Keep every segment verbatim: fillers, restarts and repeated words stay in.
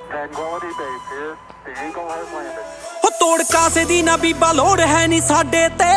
Tranquility Base here. The Eagle has landed. ਹੋ ਤੋੜ ਕਾਸੇ ਦੀ ਨਾ ਬੀਬਾ ਲੋੜ ਹੈ ਨਹੀਂ ਸਾਡੇ ਤੇ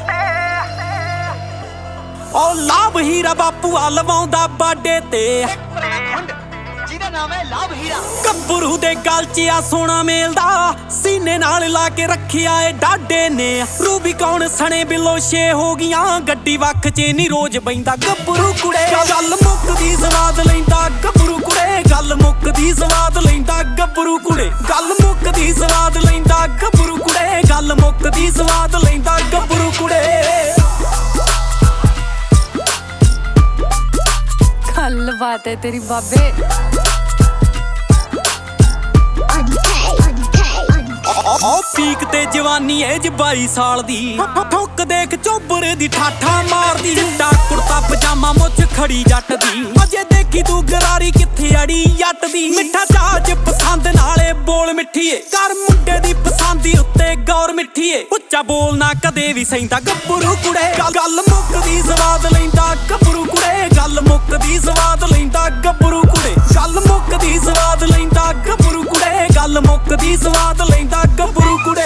ਉਹ ਲਾਭ ਹੀਰਾ ਬਾਪੂ ਆ ਲਵਾਉਂਦਾ ਬਾਡੇ ਤੇ ਜਿਹਦਾ ਨਾਮ ਹੈ ਲਾਭ ਹੀਰਾ ਗੱਭਰੂ ਦੇ ਗਲ 'ਚ ਆ ਸੋਨਾ ਮੇਲਦਾ ਸੀਨੇ ਨਾਲ ਲਾ ਕੇ ਰੱਖਿਆ ਏ ਡਾਡੇ ਨੇ ਰੂਬੀ ਕੌਣ ਸਣੇ ਬਿਲੋਸ਼ੇ ਹੋ ਗਈਆਂ ਗੱਡੀ ਵੱਖ 'ਚ ਨਹੀਂ ਰੋਜ਼ ਬੈਂਦਾ ਗੱਭਰੂ ਕੁੜੇ ਗੱਲ ਮੁੱਕਦੀ ਸਵਾਦ ਲੈਂਦਾ ਗੱਭਰੂ ਕੁੜੇ ਗੱਲ ਮੁੱਕਦੀ ਸਵਾਦ ਲੈਂਦਾ ਗੱਭਰੂ ਕੁੜੇ ਗੱਲ ਮੁੱਕਦੀ ਸਵਾਦ ਲੈਂਦਾ ਗੱਭਰੂ ਕੁੜੇ ਗੱਲ ਮੁੱਕਦੀ ਸਵਾਦ ਲੈਂਦਾ ਗੱਭਰੂ ਕੁੜੇ ਗੱਲ ਬਾਤ ਹੈ ਤੇਰੀ ਬਾਬੇ ਉਹ ਪੀਕ ਤੇ ਜਵਾਨੀ ਏ ਜ ਬਾਈ ਸਾਲ ਦੀ ਠੁੱਕ ਦੇਖ ਚੋਬਰ ਦੀ ਠਾਠਾ ਮਾਰਦੀ ਚਿੱਟਾ ਕੁੜਤਾ ਪਜਾਮਾ ਮੁੱਛ ਖੜੀ ਜੱਟ ਦੀ ਅਜੇ ਦੇਖੀ ਤੂੰ ਗਰਾਰੀ ਕਿੱਥੇ ਅੜੀ ਜੱਟ ਦੀ ਮਿੱਠਾ ਚਾਹ ਚ ਪਸੰਦ ਨਾਲੇ ਬੋਲ ਮਿੱਠੀਏ ਕਰ ਮੁੰਡੇ ਦੀ ਪਸੰਦੀ ਉੱਤੇ ਗੌਰ ਮਿੱਠੀਏ ਉੱਚਾ ਬੋਲ ਨਾ ਕਦੇ ਵੀ ਸੈਂਦਾ ਗੱਭਰੂ ਕੁੜੇ ਗੱਲ ਮੁੱਕਦੀ ਸਵਾਦ ਲੈਂਦਾ ਗੱਭਰੂ ਕੁੜੇ ਗੱਲ ਮੁੱਕਦੀ ਸਵਾਦ ਲੈਂਦਾ ਗੱਭਰੂ ਕੁੜੇ ਗੱਲ ਮੁੱਕਦੀ ਸਵਾਦ ਲੈਂਦਾ ਗੱਭਰੂ ਕੁੜੇ ਗੱਲ ਮੁੱਕਦੀ ਸਵਾਦ ਲੈਂਦਾ ਗੱਭਰੂ ਕੁੜੇ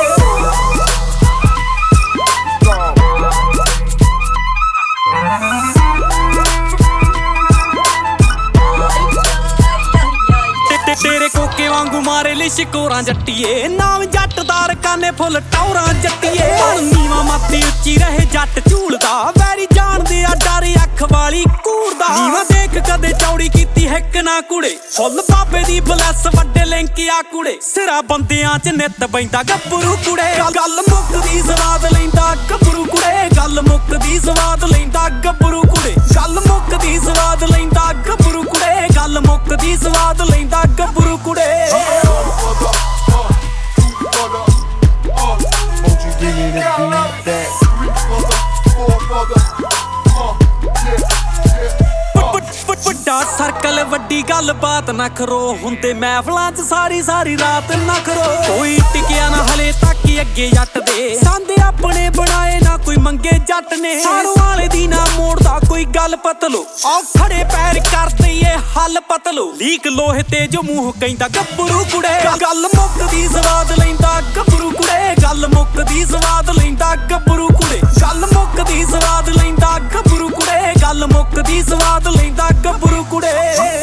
ਤੇਰੇ ਕੋਕੇ ਵਾਂਗੂ ਮਾਰੇ ਲਈ ਸ਼ਿਕੋਰਾਂ ਜੱਟੀਏ ਨਾਮ ਜੱਟਦਾਰ ਕਾਨੇ ਫੁੱਲ ਟੌਰਾਂ ਜੱਟੀਏ ਨੀਵਾ ਮਾਤੀ ਉੱਚੀ ਰਹੇ ਜੱਟ ਝੂਲਦਾ ਵੈਰੀ ਜਾਣਦੇ ਆ ਡਰ ਅੱਖ ਵਾਲੀ ਕੂੜਦਾ ਨੀਵਾ ਦੇਖ ਕਦੇ ਚੌੜੀ ਕੀਤੀ ਹਿੱਕ ਨਾ ਕੁੜੇ ਫੁੱਲ ਬਾਬੇ ਦੀ ਬਲੈਸ ਵੱਡੇ ਲਿੰਕ ਆ ਕੁੜੇ ਸਿਰਾ ਬੰਦਿਆਂ ਚ ਨਿੱਤ ਬੈਂਦਾ ਗੱਭਰੂ ਕੁੜੇ ਗੱਲ ਮੁੱਕਦੀ ਸਵਾਦ ਲੈਂਦਾ ਗੱਭਰੂ ਕੁੜੇ ਗੱਲ ਮੁੱਕਦੀ ਸਵਾਦ ਲੈਂਦਾ ਗੱਭਰੂ ਕੁੜੇ ਗੱਲ ਮੁੱਕਦੀ ਸਵਾਦ ਲੈਂਦਾ ਗੱਭਰੂ ਕੁੜੇ ਗੱਲ ਮੁੱਕਦੀ ਸਵਾਦ ਲੈਂਦਾ ਗੱਭਰੂ ਕੁੜੇ ਵੱਡਾ ਸਰਕਲ ਵੱਡੀ ਗੱਲ ਬਾਤ ਨਾ ਕਰੋ ਹੁੰਦੇ ਮਹਿਫਲਾਂ 'ਚ ਸਾਰੀ ਸਾਰੀ ਰਾਤ ਨਾ ਕਰੋ ਕੋਈ ਟਿਕਿਆ ਨਾ ਹਲੇ ਤੱਕ ਅੱਗੇ ਜੱਟ ਦੇ ਸੰਦੇ ਆਪਣੇ ਬਣਾਏ ਨਾ ਕੋਈ ਮੰਗੇ ਜੱਟ ਨੇ ਸਾਰੋਂ ਵਾਲੇ ਦੀ ਨਾ ਮੋੜਦਾ ਕੋਈ ਗੱਲ ਪਤਲੋ ਆ ਖੜੇ ਪੈਰ ਕਰ ਦਈਏ ਹੱਲ ਪਤਲੋ ਲੀਕ ਲੋਹੇ ਤੇ ਜੋ ਮੂੰਹ ਕਹਿੰਦਾ ਗੱਭਰੂ ਕੁੜੇ ਗੱਲ ਮੁੱਕਦੀ ਸਵਾਦ ਲੈਂਦਾ ਗੱਭਰੂ ਕੁੜੇ ਗੱਲ ਮੁੱਕਦੀ ਸਵਾਦ ਲੈਂਦਾ ਗੱਭਰੂ ਕੁੜੇ ਗੱਲ ਮੁੱਕਦੀ ਸਵਾਦ ਲੈਂਦਾ ਗੱਭਰੂ ਕੁੜੇ ਗੱਲ ਮੁੱਕਦੀ ਸਵਾਦ ਲੈਂਦਾ ਗੱਭਰੂ ਕੁੜੇ